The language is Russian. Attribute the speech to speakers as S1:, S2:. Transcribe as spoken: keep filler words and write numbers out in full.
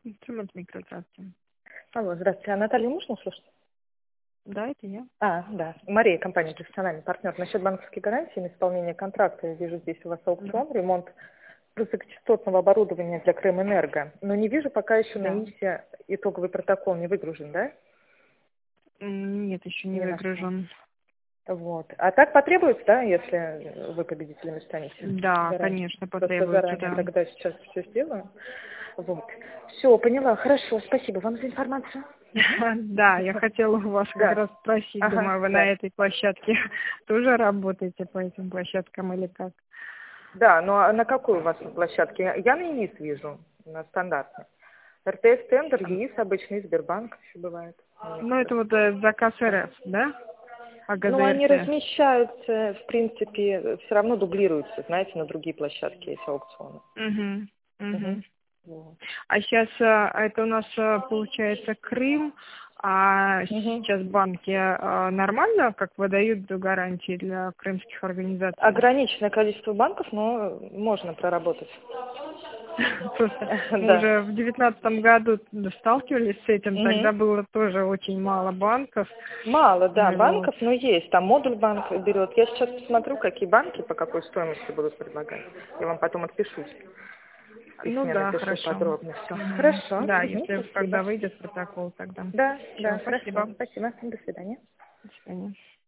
S1: Инструмент микротранспорта.
S2: Алло, здравствуйте. А Наталью можно услышать?
S1: Да, это я.
S2: А, да. Мария, компания «Профессиональный партнер». Насчет банковской гарантии на исполнение контракта, я вижу здесь у вас
S1: Да.
S2: аукцион, ремонт высокочастотного оборудования для Крымэнерго. Но не вижу пока еще на
S1: Да.
S2: ИСе итоговый протокол не выгружен, да?
S1: М, Нет, еще не
S2: Не нашла.
S1: выгружен.
S2: Вот. А так потребуется, да, если вы победителями станете?
S1: Да,
S2: Заранее.
S1: конечно,
S2: Просто
S1: потребуется,
S2: заранее
S1: да.
S2: тогда сейчас все сделаю. Вот. Все, поняла. Хорошо, спасибо вам за информацию.
S1: Да, я хотела у вас как
S2: Да.
S1: раз спросить,
S2: Ага,
S1: думаю, вы на
S2: да.
S1: этой площадке тоже работаете по этим площадкам или как?
S2: Да, ну а на какой у вас площадке? Я я на ЕИС вижу, на стандартной. РТС тендер, ЕИС обычный, Сбербанк еще бывает. у
S1: Ну, это
S2: некоторых.
S1: вот э, заказ РФ, да? А
S2: Ну, они
S1: ГЗРТ?
S2: размещаются, в принципе, все равно дублируются, знаете, на другие площадки есть аукционы.
S1: Угу,
S2: Мгм.
S1: угу.
S2: Вот.
S1: А сейчас это у нас э, получается Крым, а
S2: Мгм.
S1: сейчас банки э, нормально как выдают гарантии для крымских организаций?
S2: Ограниченное количество банков, но можно проработать.
S1: Просто мы
S2: Да.
S1: уже в девятнадцатом году сталкивались с этим,
S2: Мгм.
S1: тогда было тоже очень мало банков.
S2: Мало, да,
S1: Э, Вот.
S2: банков, но есть. Там модуль банк берет. Я сейчас посмотрю, какие банки по какой стоимости будут предлагать. Я вам потом отпишусь. В
S1: Ну
S2: письме
S1: да,
S2: напишу
S1: хорошо.
S2: подробно все.
S1: Мгм.
S2: Хорошо.
S1: Да,
S2: Мгм,
S1: если
S2: спасибо.
S1: когда выйдет протокол, тогда.
S2: Да,
S1: Все,
S2: да, хорошо.
S1: спасибо.
S2: Спасибо. До свидания.
S1: До свидания.